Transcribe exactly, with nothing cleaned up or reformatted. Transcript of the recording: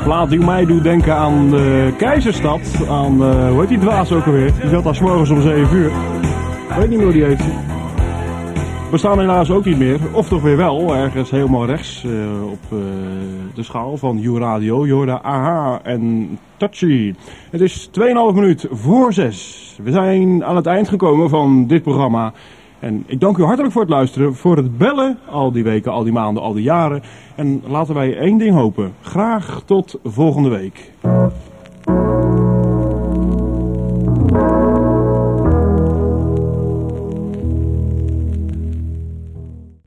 plaat die mij doet denken aan de Keizerstad. Aan, uh, hoe heet die dwaas ook alweer? Die zat daar 's morgens om zeven uur. Ik weet niet meer hoe die heet. We staan helaas ook niet meer. Of toch weer wel, ergens helemaal rechts uh, op uh, de schaal van U-Radio. Je hoorde Aha en Touchy. Het is twee komma vijf minuut voor zes. We zijn aan het eind gekomen van dit programma. En ik dank u hartelijk voor het luisteren, voor het bellen, al die weken, al die maanden, al die jaren. En laten wij één ding hopen. Graag tot volgende week.